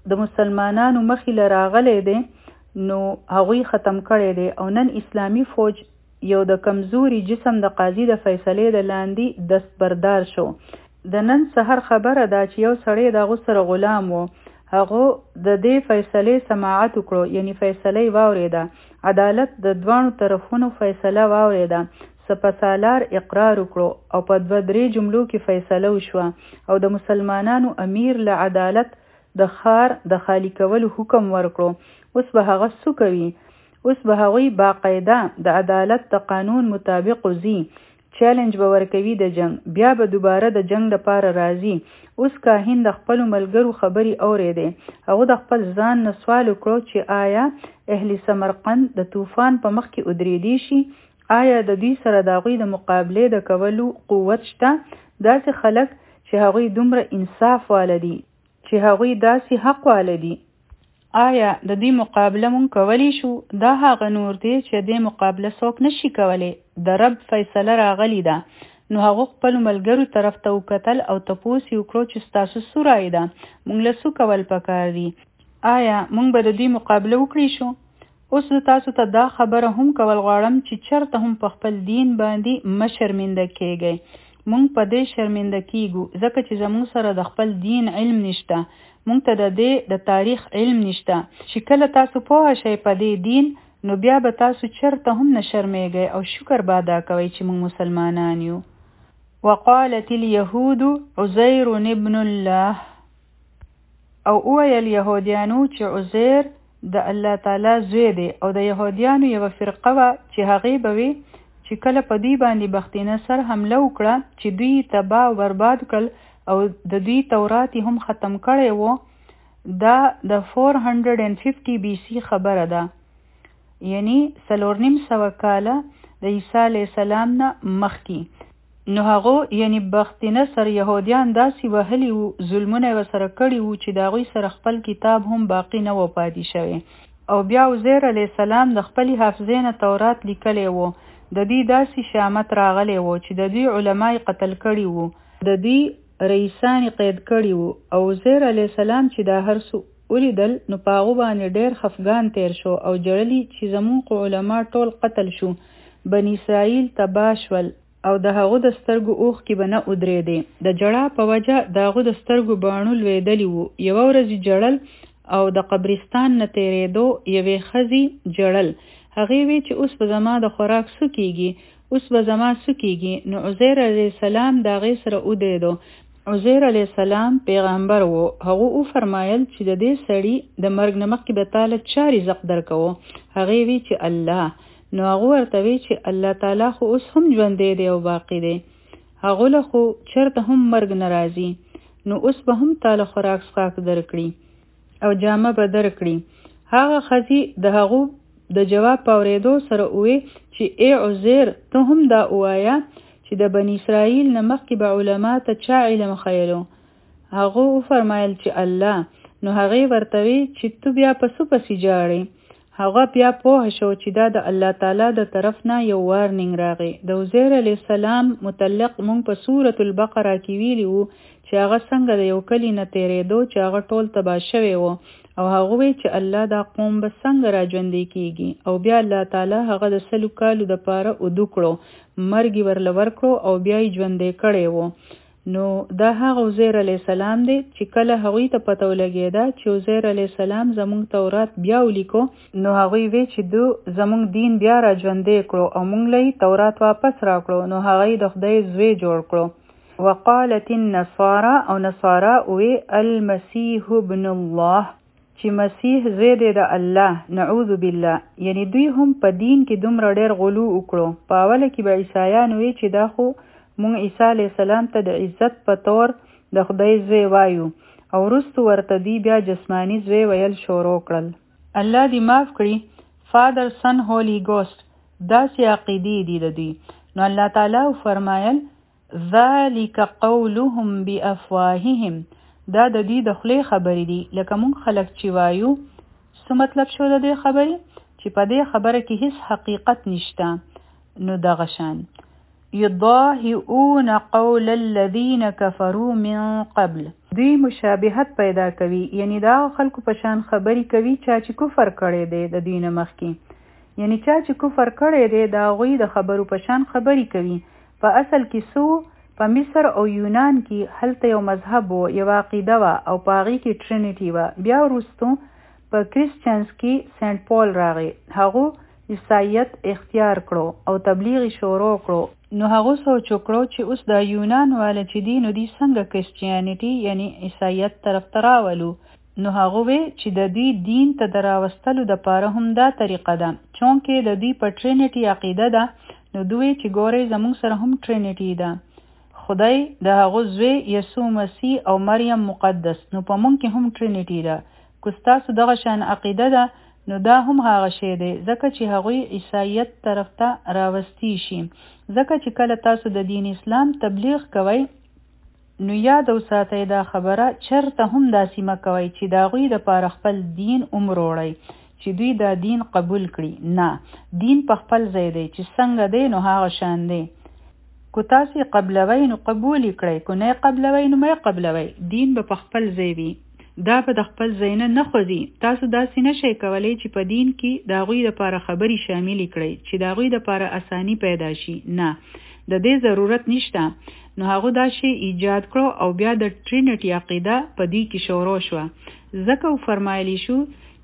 د مسلمانانو مخې له راغلی دی نو هغوی ختم کړی دی او نن اسلامی فوج یو د کمزوري جسم د قاضي د فیصلې د لاندې دستبردار شو. د نن سحر خبره ده چې یو سړی د هغه سره غلام و. هغه د دې فیصلې سماعت وکړو، یعنی فیصلې واورېده. عدالت د دوانو طرفونو فیصله واورېده. سپسالار اقرار وکړو او په 2-3 جملو کې فیصله وشوه او د مسلمانانو امیر له عدالت د ښار د خالی کولو حکم ورکړو. اوس به هغه څه کوي؟ اوس به هغوی باقاعده د عدالت د قانون مطابق وزي، چیلنج به ورکوي د جنگ، بیا به دوباره د جنگ لپاره راځي. اوس کاهن د خپل ملګرو خبري اورېدې. هغه د خپل ځان نه سوال وکړو چې آیا اهل سمرقند د طوفان په مخ کې ودرېدي شي؟ آیا د دوی سره د هغوی د مقابلې د کولو قوت شته؟ داسې خلک چې هغوی دومره انصاف والدي، چې هغوی داسې حق والدي. آیا د دوی مقابله مونږ کولی شو؟ دا هغه نور دی چې د مقابله څوک نشي کولی. د رب فیصله راغلی ده. نو هغه خپل ملګرو طرف ته وکتل او تپوس یې وکړو چې ستاسو څه رایه ده؟ مونږ له څه کول پکار دي؟ آیا مونږ به د دوی مقابله وکړی شو؟ اوس زه تاسو ته دا خبره هم کول غواړم چې چرته هم په خپل دین باندې مه شرمنده کیږئ. مونږ په دې شرمنده کیږو ځکه چې زموږ سره د خپل دین علم نشته. مونږ ته د دې د تاریخ علم نشته. چې کله تاسو پوه شئ په دې دین نو بیا به تاسو چرته هم نه شرمېږئ او شکر به ادا کوئ چې مونږ مسلمانان یو. وقالت اليهود عزير ابن الله. او ویل یهودیانو چې عزیر د الله تعالی زوی دی. او د یهودیانو یو فرقه وه چې هغې به وي چې کله په دوی باندې بخت نصر حمله وکړه چې دوی تباه او برباد کړل او د دوی تورات هم ختم کړی وو. دا د 450 BC خبره ده، یعنی 4.5 کاله د عیسی علیه السلام نه مخکې. نو هغه یعنی بخت نصر یهودیان داسې وهلي وو، ظلمونه ورسره کړي وو چې د هغوی سره خپل کتاب هم باقی نه و پاتې شوی. او بیا عزیر علیه السلام د خپلې حافظې نه تورات لیکلی وو. د دوی داسې شامت راغلی وو چې د دوی علمای قتل کړي وو، د دوی رئیسان قید کړي وو. او عزیر علیه السلام چې دا هر څه ولیدل نو په هغو باندې ډېر خفګان تیر شو او جړلي چې زموږ علما ټول قتل شو. بني اسرائیل تباه شول او د هغو د سترګو اوښکې به نه ودرېدې. د جړا په وجه د هغو د سترګو باڼو لوېدلي وو. یوه ورځ جړل او د قبرستان نه تېرېدو یوې ښځې جړل. هغې وی چې اوس به زما د خوراک څه کېږي؟ اوس به زما څه کېږي؟ نو عزیر علیه السلام د هغې سره ودرېدو. عزیر علیه السلام پیغمبر وو. هغه وفرمایل چې د دې سړي د مرګ نه مخکې به تعالی چا رزق درکوو؟ هغې وی چې الله. نو هغه ورته وی چې الله تعالی خو اوس هم ژوندی دی او باقی دی. هغه له خو چرته هم مرګ نه راځي. نو اوس به هم تعالی خوراک څښاک درکړي او جامه به درکړي. هغه ښځې د هغو د جواب په اورېدو سره ووی چې ای عزیر ته هم دا ووایه چې د بني اسرائیل نه مخکې به علما ته چا علم ښیلو؟ هغه وفرمایل چې الله. نو هغې ورته وی چې تو بیا په څه پسې جاړې؟ هغه بیا پوه شو چې دا د الله تعالی د طرف نه یو وارنینګ راغی. د عزیر علیه السلام متعلق مونږ په سورة البقره کې ویلي وو چې هغه څنګه د یو کلي نه تېرېدو چې هغه ټول تباه شوی وو او هغه وی چې الله دا قوم به څنګه راژوندی کیږي. او بیا الله تعالی هغه د 100 کالو دپاره ودو کړو، مرګ یې ورله ورکړو او بیا یې ژوندی کړی وو. نو دا هغه عزیر علیه السلام دی چې کله هغوی ته پته ولګېده چې عزیر علیه السلام زموږ تورات بیا ولیکو نو هغوی وی چې دو زموږ دین بیا را ژوندی کړو او موږ له تورات واپس راکړو. نو هغوی د خدای زوی جوړ کړو. وقالت النصارى او نصارا وی المسیح ابن الله چې مسیح زوی دی د الله. نعوذ بالله. یعنی دوی هم په دین کې دومره ډېر غلو وکړو. په اوله کې به عیسایان وی چې دا خو مونږ عیسی علیه السلام ته د عزت په طور د خدای زوی وایو او وروستو ورته دوی بیا جسمانی زوی ویل شروع کړل. الله دې معاف کړي. فادر سن هولی ګوست داسې عقیدې دي د دوی. نو الله تعالی فرمایل ذالک قولهم بافواههم. دا د دې د خولې خبرې دي لکه مونږ خلک چې وایو. څه مطلب شو د دې خبرې؟ چې په دې خبره کې هیڅ حقیقت نشته. نو دغه شان یضاهئون قول الذین کفروا من قبل. دوی مشابهت پیدا کوي، یعنی دا خلکو په شان خبري کوي چې کفر کړي دي د دین مخکې، یعنی چې کفر کړي دي دا غوی د خبرو په شان خبري کوي. په اصل کې په مصر او یونان کې هلته یو مذهب و، یو عقیده و او په هغې کې ټرینیټي و. بیا وروستو په کریسچنز کې سینټ پال راغی، هغو عیسایت اختیار کړو او تبلیغ شروع کړو. نو هغه سوچ وکړو چې اوس د یونان والا چې دي نو دی څنګه کریسچیانیټي یعنی عیسایت طرف ته راولو. نو هغه وی چې د دې دین ته د راوستلو دپاره هم دا طریقه ده، چونکې د دوی په ټرینیټي عقیده ده. نو دوی چې ګورئ زموږ سره هم ټرینیټي ده، خدای د هغه زوی یسوع مسیح او مریم مقدس، نو په موږ کې هم ټرینیټي ده. که ستاسو دغه شان عقیده ده نو دا هم هغه شی دی، ځکه چې هغوی عیسایت طرف ته راوستی شي. ځکه چې کله تاسو د دین اسلام تبلیغ کوئ نو یاد وساتئ دا خبره، چرته هم داسې مه کوئ چې د هغوی دپاره خپل دین ومروړئ چې دوی دا دین قبول کړي. نه، دین په خپل ځای دی، چې څنګه دی نو هغه شان دی. که تاسې قبلوئ نو قبول یې کړئ، که نه قبلوئ نو مه قبلوئ. دین به په خپل ځای وي، دا به د خپل ځای نه خوځي. تاسو داسې نشئ کولی چې په دین کې د هغوی دپاره خبرې شاملې کړئ چې د هغوی دپاره اساني پیدا شي. نه، د دې ضرورت نشته. نو هغه دا شی ایجاد کړو او بیا د ټرینیټي عقیده په دې کې شروع شوه. ځکه فرمایلی شو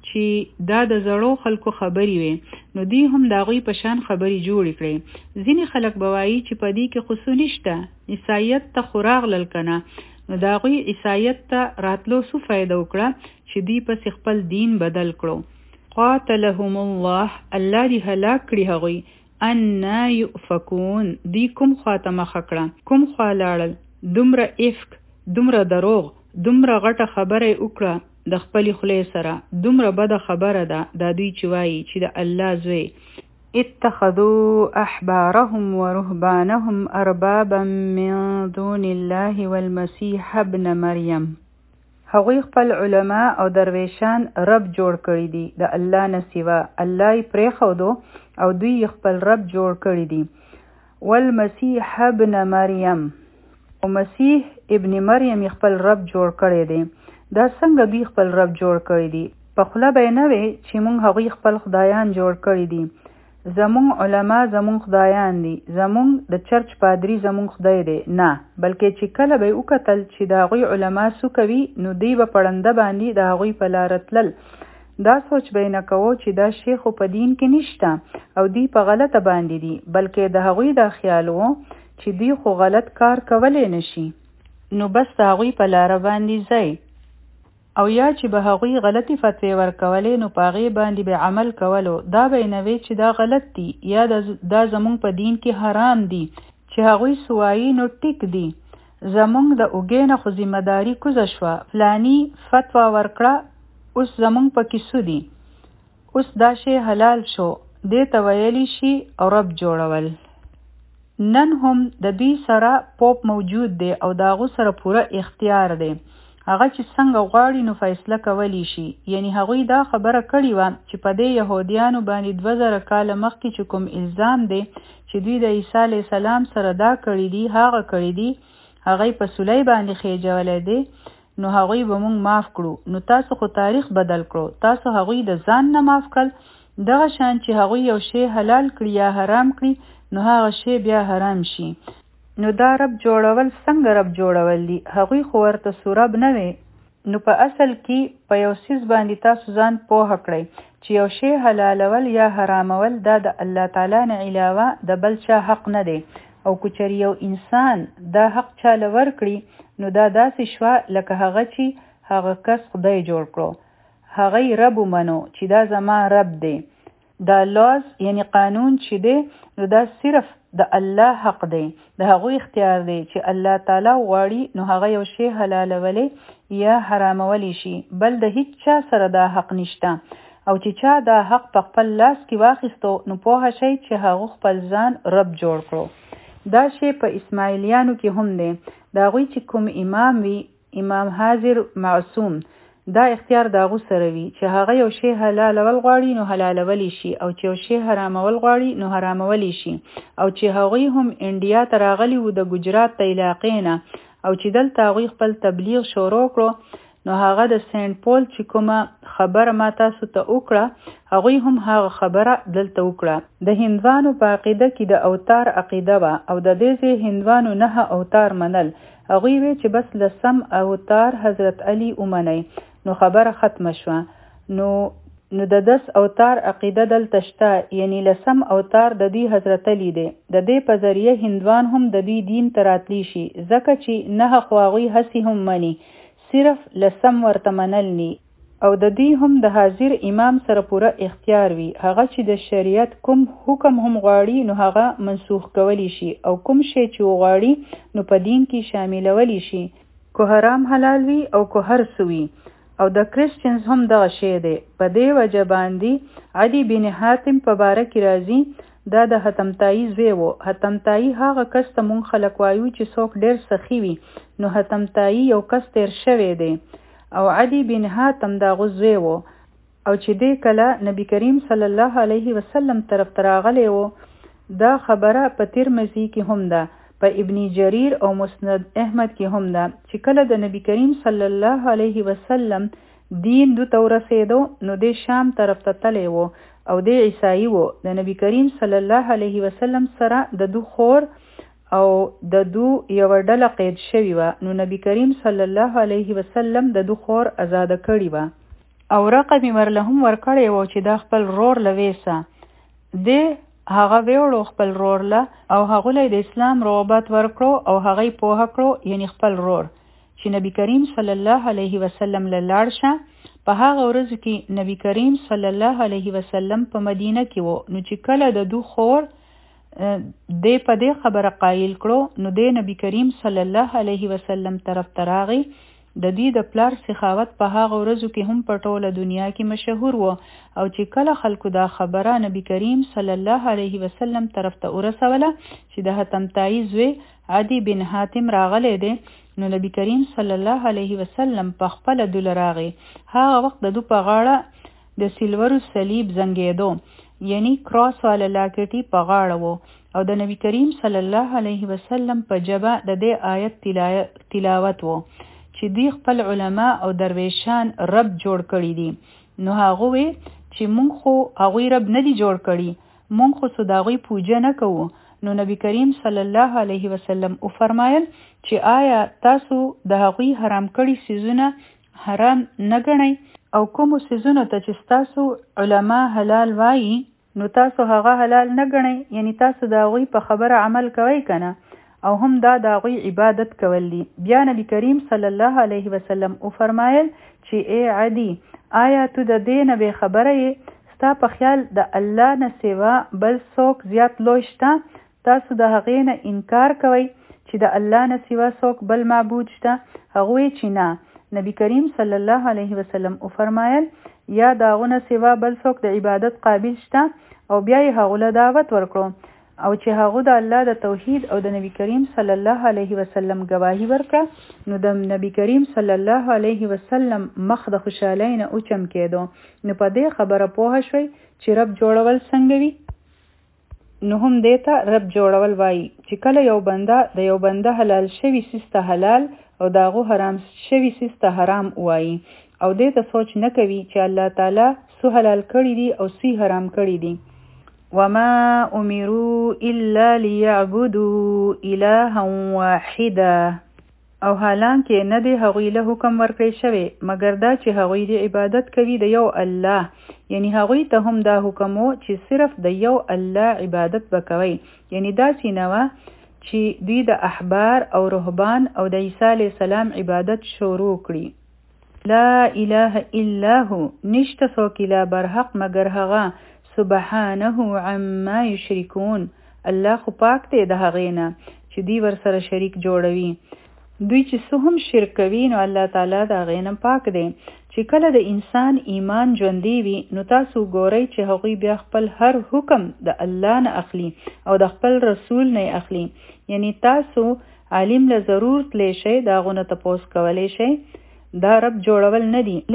چې دا د زړو خلکو خبرې وي، نو دوی هم د هغوی په شان خبرې جوړې کړې. ځینې خلک به وایي چې په دې کې خو نشته، عیسایت ته خو راغلل که نه، نو د هغوی عیسایت ته راتلو څه فایده وکړه چې دوی پسې خپل دین بدل کړو. قاتلهم الله، الله دې هلاک کړي هغوی. انا یؤفکون، دوی کوم خواته مخه کړه، کوم خوا لاړل. دومره افک، دومره دروغ، دومره غټه خبره یې وکړه د خپلې خولې سره، دومره بده خبره ده دا دوی چې وایي چې د الله زوی. اتخذوا احبارهم ورهبانهم اربابا من دون الله والمسيح ابن مریم. هغوی خپل علما او درویشان رب جوړ کړي دي د الله نه سوا، الله یې پرېښودو او دوی خپل رب جوړ کړي دي. والمسیح ابن مریم، او مسیح ابن مریم خپل رب جوړ کړي دي. دا څنګه دوی خپل رب جوړ کړي دي؟ په خوله به یې نه وي چې موږ هغوی خپل خدایان جوړ کړي دي. زمونږ علما زمونږ خدایان دي، زمونږ د چرچ پادری زمونږ خدای دی. نه، بلکې چې کله به یې وکتل چې د هغوی علما څه کوي نو دوی به پړنده باندې د هغوی په لاره تلل. دا سوچ به یې نه کوو چې دا شی خو په دین کې نشته او دوی په غلطه باندې دي، بلکې د هغوی دا خیال و چې دوی خو غلط کار کولی نشي، نو بس د هغوی په لاره باندې ځئ. او یا چې به هغوی غلطی فتوی ورکولې نو په هغې باندې به عمل کولو. دا به یې نه وی چې دا غلط دي یا دا زمونږ په دین کې حرام دي. چې هغوی سوایي نو ټیک دي، زمونږ د اوږې نه خو ذمهداري کوزه شوه، فلانی فتوا ورکړه، اوس زمونږ په کې څه دي؟ اوس دا شی حلال شو، دې ته ویلی شي او رب جوړول. نن هم د دوی سره پوپ موجود دی او د هغو سره پوره اختیار دی. هغه چې څنګه غواړي نو فیصله کولی شي. یعنی هغوی دا خبره کړې وه چې په دې یهودیانو باندې 2000 کاله مخکې چې کوم الزام دی چې دوی د عیسی علیه السلام سره دا کړي دي، هغه کړي دي، هغوی په سولی باندې خېجولی دی، نو هغوی به موږ معاف کړو. نو تاسو خو تاریخ بدل کړو، تاسو هغوی د ځان نه معاف کړل. دغه شان چې هغوی یو شی حلال کړي یا حرام کړي نو هغه شی بیا حرام شي. نو دا رب جوړول څنګه رب جوړول دي؟ هغوی خو ورته رب نه وي. نو په اصل کې په یو څیز باندې تاسو ځان پوهه کړئ چې یو شی حلالول یا حرامول دا د الله تعالی نه علاوه د بل چا حق نه دی. او که چېرې یو انسان دا حق چاله ورکړي نو دا داسې شوه لکه هغه چې هغه کس خدای جوړ کړو، هغه یې رب ومنو چې دا زما رب دی. دا لاز یعنی قانون چې دی نو دا صرف د الله حق دی، د هغوی اختیار دی چې الله تعالی غواړي نو هغه یو شی حلالولی یا حرامولی شي، بل د هیڅ چا سره دا حق نشته. او چې چا دا حق په خپل لاس کې واخیستو نو پوهه شئ چې هغه خپل ځان رب جوړ کړو. دا شی په اسماعیلیانو کې هم دی. د هغوی چې کوم امام وي، امام حاضر معصوم، دا اختیار داغو سره وي چې هغه یو شی حلالول غواړي نو حلالولی شي او چې یو شی حرامول غواړي نو حرامولی شي او چې هغوی هم انډیا ته راغلي وو د ګجرات د علاقې نه او چې دلته هغوی خپل تبلیغ شروع کړو نو هغه د سینټ پول چې کومه خبره ما تاسو ته وکړه هغوی هم هغه خبره دلته وکړه. د هندوانو په عقیده کې د اوتار عقیده وه او د دې ځای هندوانو 9 اوتار منل. هغوی وی چې بس لسم اوتار حضرت علی ومنئ نو خبره ختمه شوه. نو د 10 اوتار عقیده دلته شته، یعنی لسم اوتار د دوی حضرت علی دی. د دې په ذریعه هندوان هم د دوی دین ته راتلی شي ځکه چې 9 خو هغوی هسې هم مني، صرف لسم ورته منل نی او د دوی هم د حاضر امام سره پوره اختیار وي. هغه چې د شریعت کوم حکم هم غواړي نو هغه منسوخ کولی شي او کوم شی چې غواړي نو په دین کې شاملولی شي، کو حرام حلال وي او کو هر څه وي. او د کرسچنز هم دغه شی دی. په دې وجه باندې عدی بن حاتم په باره کې راځي دا د حتمتایي زوی و. حتمتایي هغه کس ته مونږ خلک وایو چې څوک ډېر سخي وي، نو حتمتایي یو کس تیر شوی دی او عدی بن حاتم دا غزوی و او چې دې کله نبی کریم صلی الله علیه وسلم طرف تراغلی و. دا خبره په ترمذی کې هم ده، په ابن جریر او مسند احمد کې هم ده چې کله د نبی کریم صلی الله علیه وسلم دین دو تورسیدو نو دې شام طرف ته تلی و او دې عیسائی و. د نبی کریم صلی الله علیه وسلم سره د دو خور او د دو یو ډله قید شوی و. نو نبی کریم صلی الله علیه وسلم د دو خور آزاده کړی و او رقم ورله هم ورکړی و چې دا خپل رور لویسه. د هغه ویوړو خپل رور له او هغه له د اسلام رغبت ورکړو او هغه پوهه کړو، یعنی خپل رور چې نبی کریم صلی الله علیه وسلم له لاړ شه. په هغه ورځ کې نبی کریم صلی الله علیه وسلم په مدینه کې وو. نو چې کله د دو خور دې په دې خبره قایل کړو نو د نبی کریم صلی الله علیه وسلم طرف تراغي. د دې د پلار سخاوت په هغه ورځو کې هم په ټوله دنیا کې مشهور و او چې کله خلکو دا خبره نبی کریم صلی الله علیه وسلم طرف ته ورسوله چې د حتمتایي زوی عدی بن حاتم راغلی دی نو نبی کریم صلی الله علیه وسلم په خپل دل راغی. هغه وخت د دو په غاړه د سیلورو صلیب زنګېدو، یعنی کراس والا لاکټي په غاړه وو او د نبی کریم صلی الله علیه وسلم په جبه د دې آیت تلاوت وو چې دی خپل علما او درویشان رب جوړ کړی دي. نو هغه وی چې مونږ خو هغوی رب نه دی جوړ کړی، مونږ خو صداغوی پوجه نه کوو. نو نبی کریم صلی الله علیه وسلم او فرمایل چې آیا تاسو د هغوی حرام کړی سیزونه حرام نه ګڼئ او کومو سیزونو ته چې تاسو علما حلال وایي نو تاسو هغه حلال نه ګڼئ، یعنی تاسو د هغوی په خبره عمل کوئ کنه او هم دا د هغوی عبادت کول دي. بیا نبی کریم صلی الله علیه وسلم او فرمایل چې ای عدی آیا تو د دې نه بې خبره یې؟ ستا په خیال د الله نه سوا بل څوک زیات لوی شته؟ تاسو د هغې نه انکار کوئ چې د الله نه سوا څوک بل معبود شته؟ هغوی چې نه. نبی کریم صلی الله علیه وسلم او فرمایل یا د هغو نه سوا بل څوک د عبادت قابل شته؟ او بیا یې هغو له دعوت ورکړو او چې هغه د الله د توحید او د نبی کریم صلی الله علیه وسلم گواهی ورکړه نو د نبی کریم صلی الله علیه وسلم مخ د خوشحالۍ نه اوچم کېدو. نو په دې خبره پوه شوي چې رب جوړول څنګه وي. نو هم دیتا رب جوړول وایي چې کله یو بنده حلال شوی سیسته حلال او داغو حرام شوی سیسته حرام وایي او دیتا سوچ نه کوي چې الله تعالی سو حلال کړی دي او سی حرام کړی دي. وما امروا الا ليعبدوا الها واحدا او حالانکه نه دی هغوی له حکم ورکړی شوی مګر دا چې هغوی د عبادت کوي د یو الله، یعنی هغوی ته هم دا حکم و چې صرف د یو الله عبادت وکوي. یعنی دا سینوه چې دوی د احبار او رهبان او د عیسی علیه السلام عبادت شروع کړي. لا اله الا هو نشته څوک اله برحق مګر هغه سبحانه عما یشرکون. الله خو پاک دی د هغې نه چې دوی ورسره شریک جوړوي. دوی چې څه هم شرک کوي نو الله تعالی د هغې نه پاک دی. چې کله د انسان ایمان ژوندی وي نو تاسو ګورئ چې هغوی بیا خپل هر حکم د الله نه اخلي او د خپل رسول نه اخلي. یعنی تاسو عالم له ضرور تلی شئ د هغو نه تپوس کولی شئ دا رب جوړول نه دي.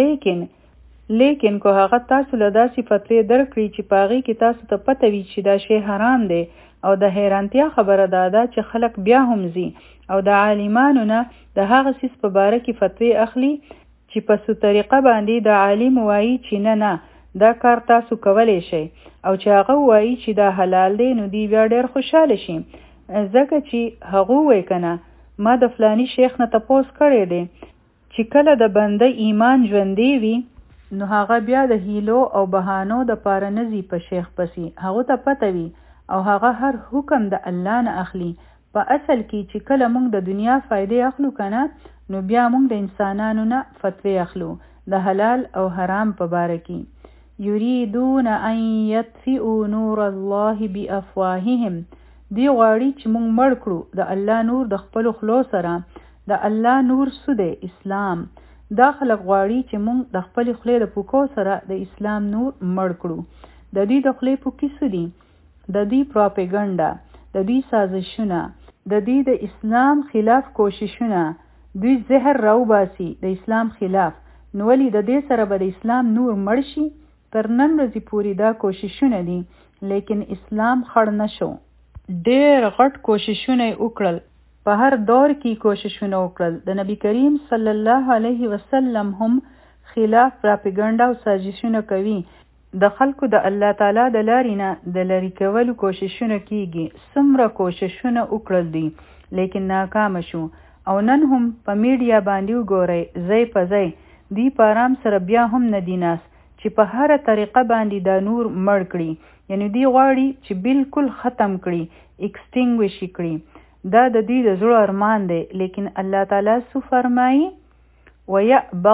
لیکن که هغه تاسو له داسې فتوی درکړي چې پاغي کې تاسو ته پته وي چې دا شی حرام دی، او د حیرانتیا خبره ده چې خلک بیا هم ځي او د عالمانو نه د هغه څیز په باره کې فتوی اخلي چې په څه طریقه باندې د عالم وایي چې نه دا کار تاسو کولی شئ، او چې هغه وایي چې دا حلال دی، نو دی بیا ډېر خوشحاله شي، ځکه چې هغه وایي کنه ما د فلانی شیخ نه تپوس کړی دی چې کله د بنده ایمان ژوندی وي نو هغه بیا د هیلو او بهانو د پاره نه ځي په شیخ پسې، هغه ته پته وي او هغه هر حکم د الله نه اخلي. په اصل کې چې کله موږ د دنیا فائدې اخلو کنه، نو بیا موږ د انسانانو نه فتوی اخلو د حلال او حرام په باره کې. یریدون ان یطفئوا نور الله بافواههم، دی غواړي چې موږ مړ کړو د الله نور د خپل خلو سره. د الله نور څه دی؟ اسلام. دا خلک غواړي چې موږ د خپل خلې د پوکو سره د اسلام نور مړ کړو. د دې د خلې پوکي څه دي؟ د دې پروپاګاندا، د دې سازشونه، د دې د اسلام خلاف کوششونه، دوی زهر راوباسي د اسلام خلاف. نو ولې د دې سره به د اسلام نور مړ شي؟ تر نن ورځې پورې دا کوششونه دي، لیکن اسلام خړ نشو. ډېر غټ کوششونه وکړل، په هر دور کې کوششونه وکړل. د نبی کریم صلی الله علیه وسلم هم خلاف پروپاګاندا او سازشونه کوي. د خلکو د الله تعالی د لارې نه د لرې کولو کوششونه کیږي. څومره کوششونه وکړل دي لیکن ناکام شو، او نن هم په میډیا باندې وګورئ ځای په ځای دی په آرام سره بیا هم نه دي ناس چې په هر طریقه باندې دا نور مړ کړي، یعنی دی غواړي چې بالکل ختم کړي، ایکسټینګویش کړي. دا د دې د زړه ارمان دی، لیکن الله تعالی څه فرمایي؟ وَيَأْبَى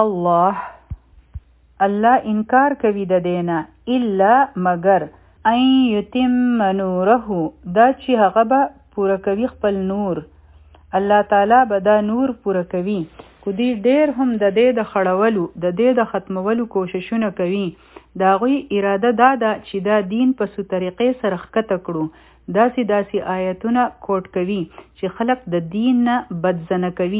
اللَّهُ، الله انکار کوي د دینه، الا مگر ان یتم نوره، دا چې هغه به پوره کوي خپل نور. الله تعالی به دا نور پوره کوي. کو دی ډیر هم د دې د خړولو د دې د ختمولو کوششونه کوي. دا غوی اراده دا ده چې دا دین په سو طریقې سره ښکته کړو. داسې آیتونه کوټ کوي چې خلق د دین نه بدزنه کوي،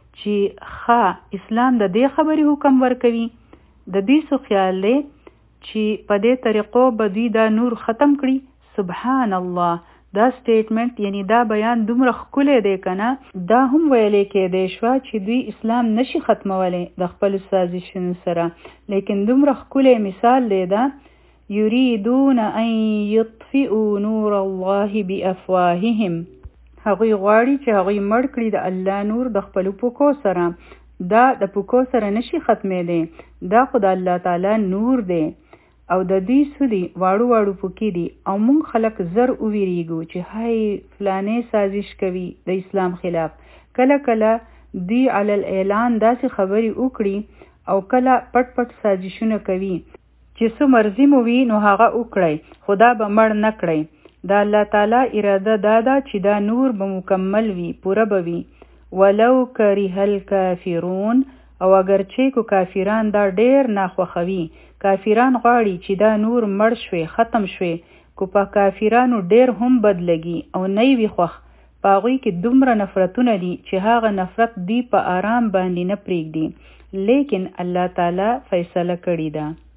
چې اسلام د دې خبرې حکم ورکوي. د دې سو خیال دی چې په دې طریقو به دوی دا نور ختم کړي. سبحان الله، دا سټیټمنٹ یعنی دا بیان دومره ښکلی دی کنه، دا هم ویلې کېدی شوه چې دوی اسلام نشي ختمولی د خپل سازشونو سره، لیکن دومره ښکلی مثال دی دا یریدون ان یطفئوا نور الله بافواههم، هغوی غواړي چې هغوی مړ کړي د الله نور د خپلو پوکو سره. دا د پوکو سره نشي ختمېدی، دا خو د الله تعالی نور دی، او د دې څه دي؟ واړو پوکي دي. او موږ خلک زر وویریږو چې هی فلانې سازش کوي د اسلام خلاف. کله دی علی الاعلان داسې خبرې وکړي، او کله پټ سازشونه کوي چې څه مرضی مو وي نو هغه وکړئ، خدا به مړ نه کړئ. دا الله تعالی اراده دا ده چې دا نور به مکمل وي، پوره به وي. ولو کره الکافرون، او اگر چې کو کافران دا ډیر ناخوښوي، کافران غواړي چې دا نور مړ شوي، ختم شوي، کو په کافرانو ډیر هم بد لګي او نه وي خوښ، په هغوی کې دومره نفرتونه دي چې هغه نفرت دی په آرام باندې نه پرېږدي. لیکن الله تعالی فیصله کړې ده.